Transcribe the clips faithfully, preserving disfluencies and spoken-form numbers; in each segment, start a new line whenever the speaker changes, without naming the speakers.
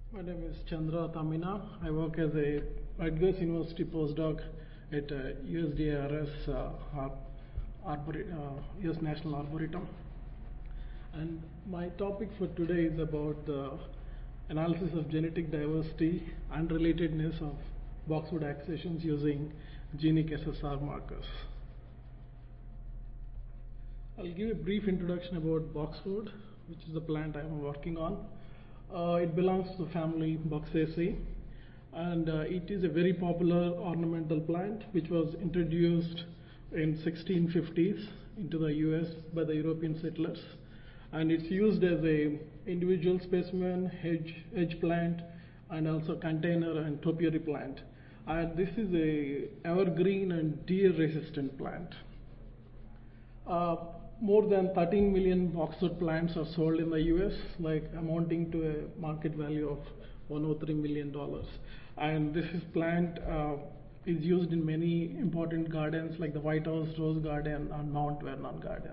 My name is Chandra Tamina. I work as a Rutgers University postdoc at uh, U S D A R S, uh, Ar- Arbor- uh, U S National Arboretum. And my topic for today is about the analysis of genetic diversity and relatedness of boxwood accessions using genic S S R markers. I'll give a brief introduction about boxwood, which is the plant I'm working on. Uh, it belongs to the family Boxaceae, and uh, it is a very popular ornamental plant which was introduced in sixteen fifties into the U S by the European settlers, and it's used as a individual specimen, hedge, hedge plant, and also container and topiary plant. And this is a evergreen and deer resistant plant. Uh, more than thirteen million boxwood plants are sold in the U S, like amounting to a market value of one hundred three million dollars. And this is plant uh, is used in many important gardens like the White House Rose Garden and Mount Vernon Garden.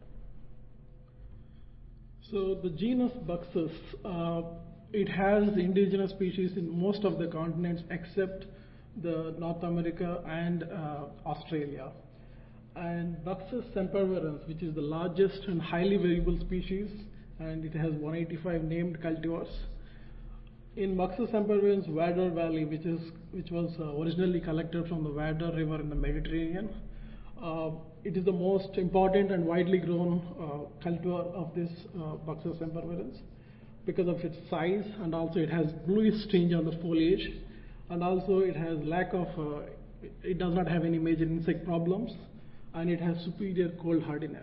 So the genus Buxus, uh, it has indigenous species in most of the continents except the North America and uh, Australia. And Buxus sempervirens, which is the largest and highly variable species, and it has one hundred eighty-five named cultivars. In Buxus sempervirens Vador Valley, which is which was uh, originally collected from the Vador River in the Mediterranean, uh, it is the most important and widely grown uh, cultivar of this uh, Buxus sempervirens because of its size, and also it has bluish tinge on the foliage, and also it has lack of uh, it does not have any major insect problems, and it has superior cold hardiness.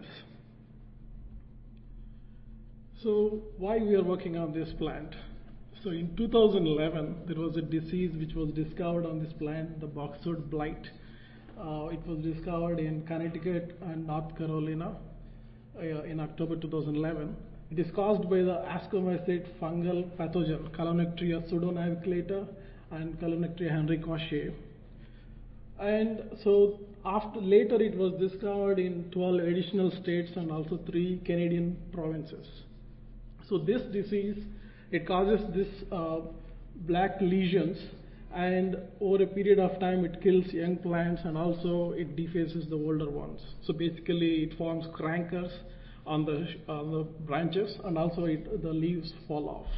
So why we are working on this plant? So in two thousand eleven, there was a disease which was discovered on this plant, the boxwood blight. Uh, it was discovered in Connecticut and North Carolina uh, in October two thousand eleven. It is caused by the ascomycete fungal pathogen, Calonectria pseudonaviculata and Calonectria henricochae. And so after later it was discovered in twelve additional states and also three Canadian provinces. So this disease, it causes this uh, black lesions, and over a period of time it kills young plants and also it defaces the older ones. So basically it forms crankers on the, on the branches, and also it, the leaves fall off.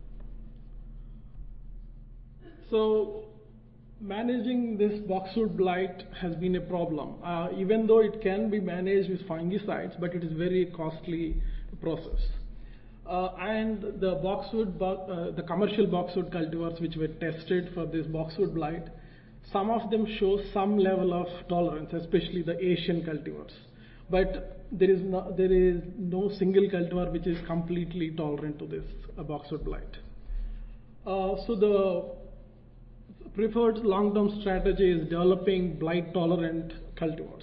So managing this boxwood blight has been a problem, uh, even though it can be managed with fungicides, but it is very costly process. Uh, and the boxwood, uh, the commercial boxwood cultivars which were tested for this boxwood blight, some of them show some level of tolerance, especially the Asian cultivars. But there is no, there is no single cultivar which is completely tolerant to this uh, boxwood blight. Uh, so the preferred long-term strategy is developing blight-tolerant cultivars.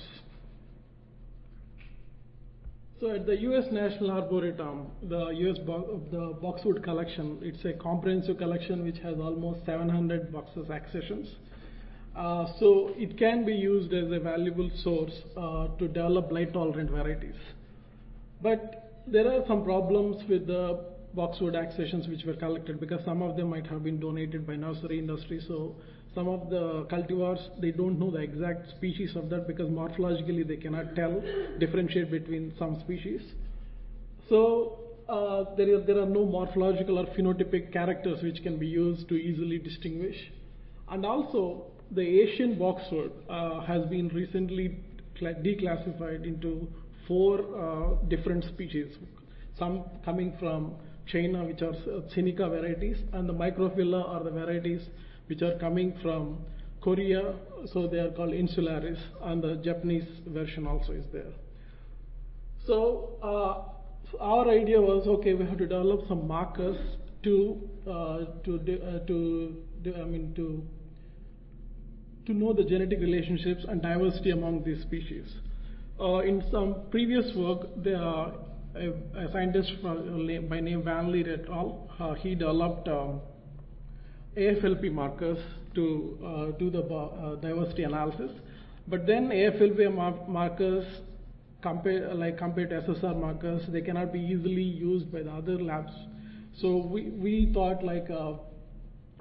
So at the U S National Arboretum, the U S bo the boxwood collection, it's a comprehensive collection which has almost seven hundred boxes accessions. Uh, so it can be used as a valuable source uh, to develop blight-tolerant varieties. But there are some problems with the boxwood accessions which were collected, because some of them might have been donated by nursery industry. So some of the cultivars, they don't know the exact species of that, because morphologically they cannot tell, differentiate between some species. So uh, there, is, there are no morphological or phenotypic characters which can be used to easily distinguish. And also the Asian boxwood uh, has been recently declassified into four uh, different species, some coming from China, which are Seneca varieties, and the Microphylla are the varieties which are coming from Korea, so they are called insularis, and the Japanese version also is there. So, uh, so our idea was, okay, we have to develop some markers to uh, to uh, to I mean to to know the genetic relationships and diversity among these species. Uh, in some previous work, there are a, a scientist from, by name Van Leer et al. Uh, he developed um, A F L P markers to uh, do the uh, diversity analysis. But then A F L P mar markers, compare, like compared to S S R markers, they cannot be easily used by the other labs. So we, we thought like uh,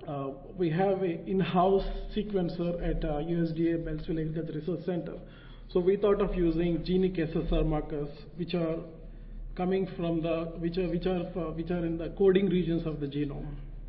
uh, we have an in-house sequencer at uh, U S D A Beltsville Agriculture Research Center. So we thought of using genic S S R markers, which are coming from the, which are, which are, uh, which are in the coding regions of the genome.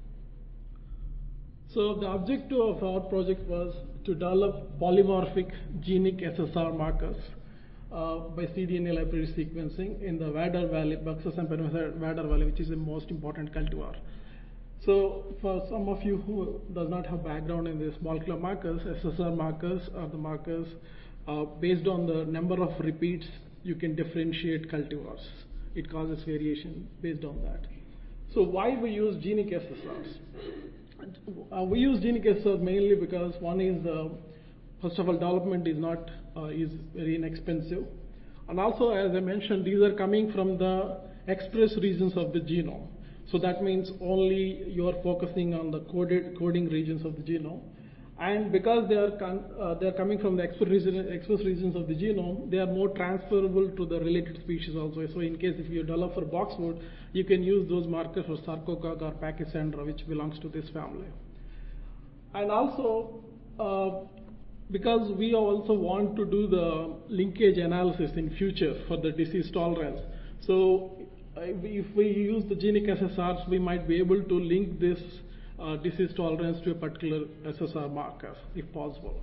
So the objective of our project was to develop polymorphic genic S S R markers uh, by cDNA library sequencing in the Vadar Valley, Buxus and Vadar Valley, which is the most important cultivar. So for some of you who does not have background in this molecular markers, S S R markers are the markers uh, based on the number of repeats you can differentiate cultivars. It causes variation based on that. So why we use genic S S Rs? Uh, we use genic S S Rs mainly because one is, uh, first of all, development is not uh, is very inexpensive, and also, as I mentioned, these are coming from the express regions of the genome. So that means only you are focusing on the coded coding regions of the genome, and because they are con uh, they are coming from the express, region, express regions of the genome, they are more transferable to the related species also. So in case if you develop for boxwood, you can use those markers for Sarcococca or Pachysandra, which belongs to this family. And also, uh, because we also want to do the linkage analysis in future for the disease tolerance, so if we use the genic S S Rs, we might be able to link this uh, disease tolerance to a particular S S R marker, if possible.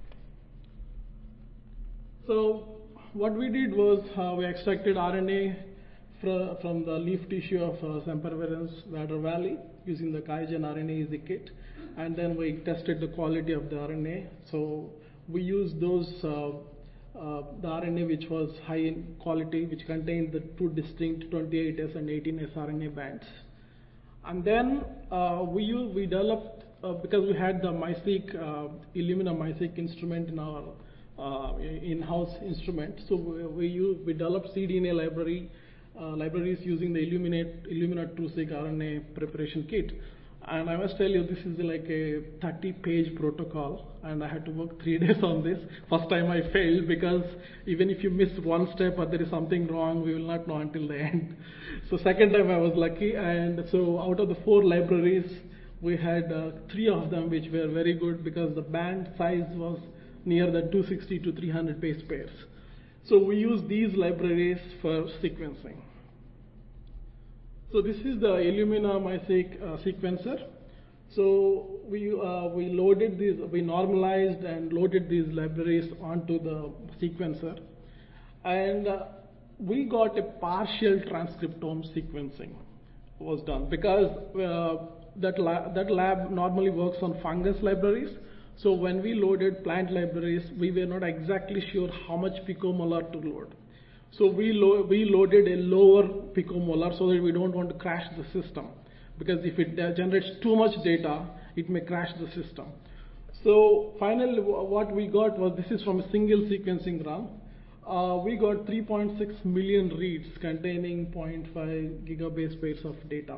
So what we did was uh, we extracted R N A fr from the leaf tissue of uh, Sempervirens Vadar Valley using the QIAGEN R N A easy kit, and then we tested the quality of the R N A. So we used those uh, Uh, the R N A which was high in quality, which contained the two distinct twenty-eight S and eighteen S R N A bands. And then uh, we, use, we developed, uh, because we had the MiSeq, uh, Illumina MiSeq instrument in our uh, in-house instrument, so we, we, use, we developed cDNA library, uh, libraries using the Illuminate, Illumina two-seq R N A preparation kit. And I must tell you, this is like a thirty page protocol, and I had to work three days on this. First time I failed, because even if you miss one step or there is something wrong, we will not know until the end. So second time I was lucky, and so out of the four libraries, we had uh, three of them which were very good, because the band size was near the two sixty to three hundred base pairs. So we use these libraries for sequencing. So this is the Illumina MiSeq uh, sequencer. So we uh, we loaded these, we normalized and loaded these libraries onto the sequencer, and uh, we got a partial transcriptome sequencing was done, because uh, that lab, that lab normally works on fungus libraries. So when we loaded plant libraries, we were not exactly sure how much picomolar to load. So we, lo we loaded a lower picomolar so that we don't want to crash the system, because if it uh, generates too much data, it may crash the system. So finally what we got was, this is from a single sequencing run, uh, we got three point six million reads containing zero point five gigabase pairs of data.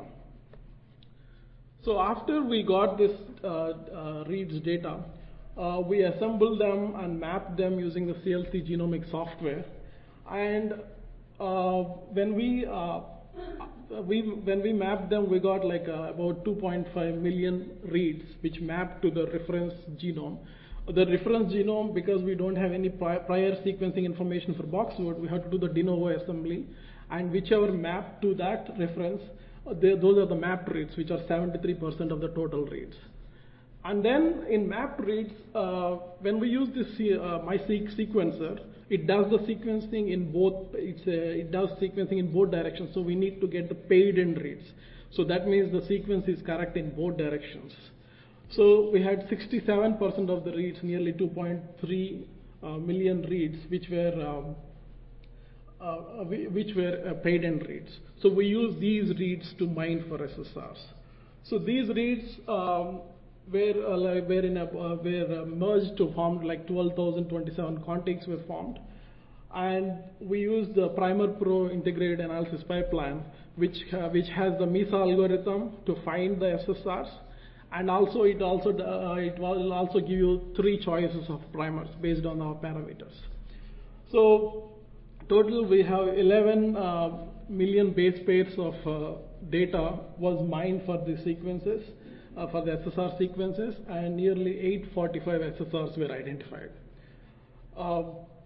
So after we got this uh, uh, reads data, uh, we assembled them and mapped them using the C L C genomic software. And uh, when we uh, we when we mapped them, we got like uh, about two point five million reads, which mapped to the reference genome. The reference genome, because we don't have any pri prior sequencing information for boxwood, we have to do the de novo assembly, and whichever mapped to that reference, uh, they, those are the mapped reads, which are seventy-three percent of the total reads. And then in mapped reads, uh, when we use this uh, MiSeq sequencer, it does the sequencing in both, it's a, it does sequencing in both directions, so we need to get the paid in reads. So that means the sequence is correct in both directions. So we had sixty-seven percent of the reads, nearly two point three uh, million reads, which were um, uh, which were uh, paid in reads. So we use these reads to mine for S S Rs. So these reads um, were uh, like, were in a, uh, were uh, merged to form like twelve thousand twenty-seven contigs were formed, and we used the Primer Pro integrated analysis pipeline, which uh, which has the MESA algorithm to find the S S Rs, and also it also uh, it will also give you three choices of primers based on our parameters. So total we have eleven uh, million base pairs of uh, data was mined for these sequences. uh, for the S S R sequences, and nearly eight hundred forty-five S S Rs were identified. Uh,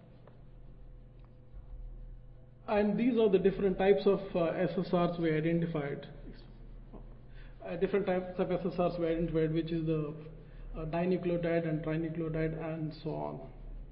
and these are the different types of uh, S S Rs we identified. Uh, different types of S S Rs we identified, which is the uh, dinucleotide and trinucleotide and so on.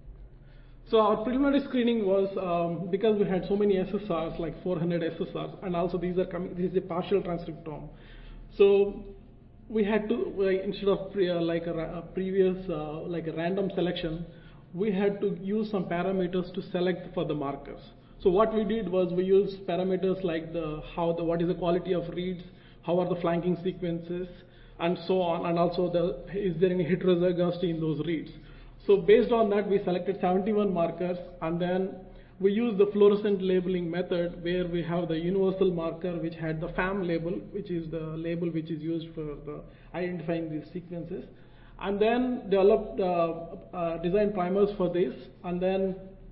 So our preliminary screening was, um, because we had so many S S Rs, like four hundred S S Rs, and also these are coming, this is a partial transcriptome. So we had to, like, instead of pre, uh, like a, a previous, uh, like a random selection, we had to use some parameters to select for the markers. So what we did was we used parameters like the, how the, what is the quality of reads, how are the flanking sequences, and so on, and also the, is there any heterozygosity in those reads. So based on that, we selected seventy-one markers, and then we used the fluorescent labeling method where we have the universal marker which had the F A M label, which is the label which is used for the identifying these sequences, and then developed uh, uh, design primers for this, and then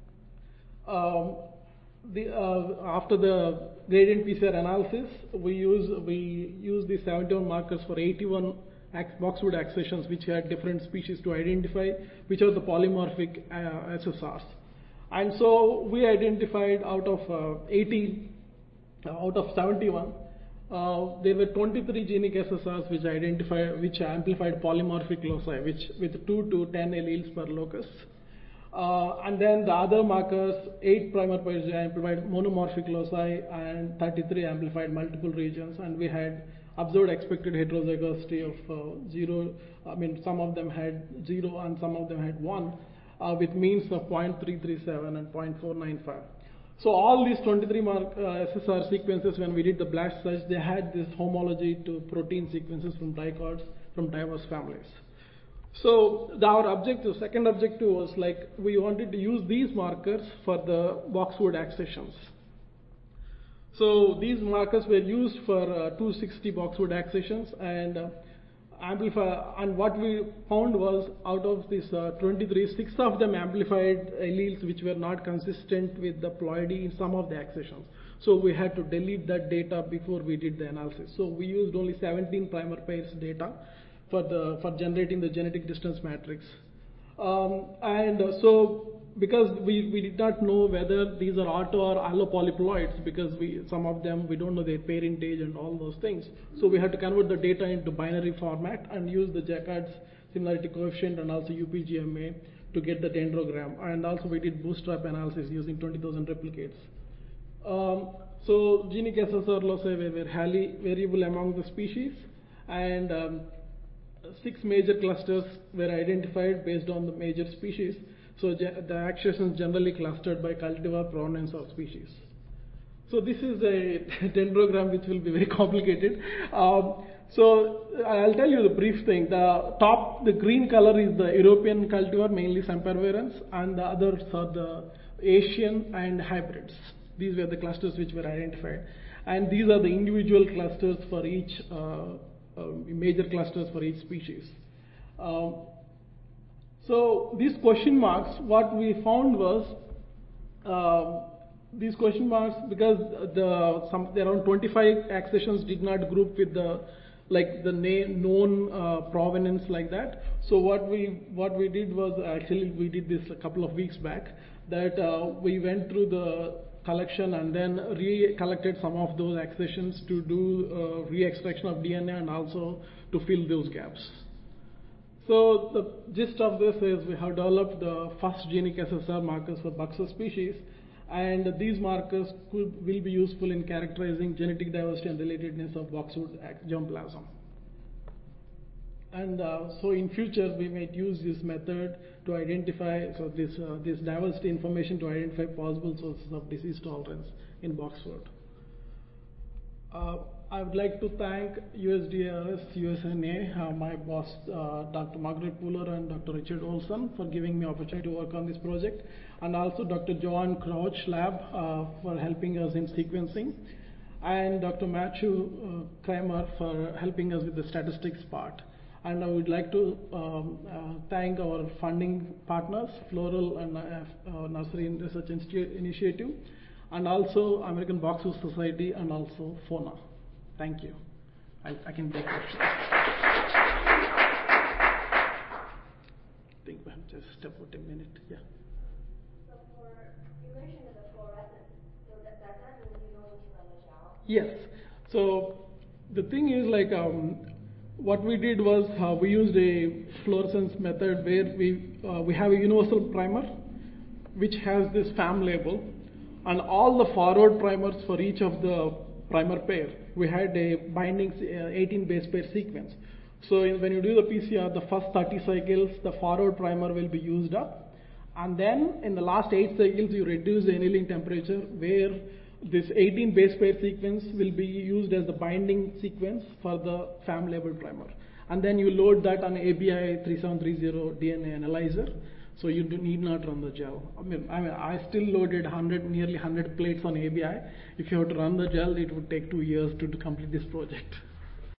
um, the, uh, after the gradient P C R analysis, we use we use the seventy-one markers for eighty-one boxwood accessions which had different species to identify which are the polymorphic uh, S S Rs. And so we identified out of uh, eighty, uh, out of seventy-one, uh, there were twenty-three genic S S Rs which identified, which amplified polymorphic loci, which with two to ten alleles per locus. Uh, and then the other markers, eight primer pairs amplified monomorphic loci and thirty-three amplified multiple regions, and we had observed expected heterozygosity of uh, zero. I mean, some of them had zero and some of them had one, uh, with means of zero point three three seven and zero point four nine five. So all these twenty-three mark, uh, S S R sequences, when we did the blast search, they had this homology to protein sequences from dicots from diverse families. So the, our objective, second objective was like we wanted to use these markers for the boxwood accessions. So these markers were used for uh, two hundred sixty boxwood accessions, and uh, amplify. And what we found was out of these uh, twenty-three, six of them amplified alleles which were not consistent with the ploidy in some of the accessions. So we had to delete that data before we did the analysis. So we used only seventeen primer pairs data for the for generating the genetic distance matrix. Um, and uh, so. Because we, we did not know whether these are auto or allopolyploids, because we, some of them we don't know their parentage and all those things. So we had to convert the data into binary format and use the Jacquard's similarity coefficient and also U P G M A to get the dendrogram. And also we did bootstrap analysis using twenty thousand replicates. Um, so genic S S R loci were, were highly variable among the species, and um, six major clusters were identified based on the major species. So the accessions generally clustered by cultivar provenance of species. So this is a dendrogram which will be very complicated. Um, so I'll tell you the brief thing. The top, the green color is the European cultivar, mainly sempervirens, and the others are the Asian and hybrids. These were the clusters which were identified. And these are the individual clusters for each, uh, uh, major clusters for each species. Um, So these question marks, what we found was uh, these question marks, because the some around twenty-five accessions did not group with the like the known uh, provenance like that. So what we what we did was, actually we did this a couple of weeks back, that uh, we went through the collection and then re-collected some of those accessions to do uh, re-extraction of D N A and also to fill those gaps. So the gist of this is we have developed the first genic S S R markers for Buxus species, and these markers could, will be useful in characterizing genetic diversity and relatedness of boxwood germplasm. And uh, so in future we might use this method to identify, so this, uh, this diversity information to identify possible sources of disease tolerance in boxwood. Uh, I would like to thank U S D A R S, U S N A, uh, my boss, uh, Doctor Margaret Puller and Doctor Richard Olson for giving me opportunity to work on this project, and also Doctor Joan Crouch Lab uh, for helping us in sequencing, and Doctor Matthew uh, Kramer for helping us with the statistics part. And I would like to um, uh, thank our funding partners, Floral and uh, uh, Nursery Research Initiative, and also American Boxwood Society, and also FONA. Thank you. I, I can take questions. just about a minute. Yeah.
So for, you mentioned the fluorescence. So that, that doesn't mean you don't need to run the gel?
Yes. So the thing is like um, what we did was uh, we used a fluorescence method where we uh, we have a universal primer which has this FAM label, and all the forward primers for each of the primer pair, we had a binding uh, eighteen base pair sequence. So in, when you do the P C R, the first thirty cycles, the forward primer will be used up, and then in the last eight cycles, you reduce the annealing temperature where this eighteen base pair sequence will be used as the binding sequence for the FAM labeled primer. And then you load that on A B I thirty-seven thirty D N A analyzer, so you do need not run the gel. I mean, I mean, I still loaded one hundred, nearly one hundred plates on A B I. If you have to run the gel, it would take two years to, to complete this project.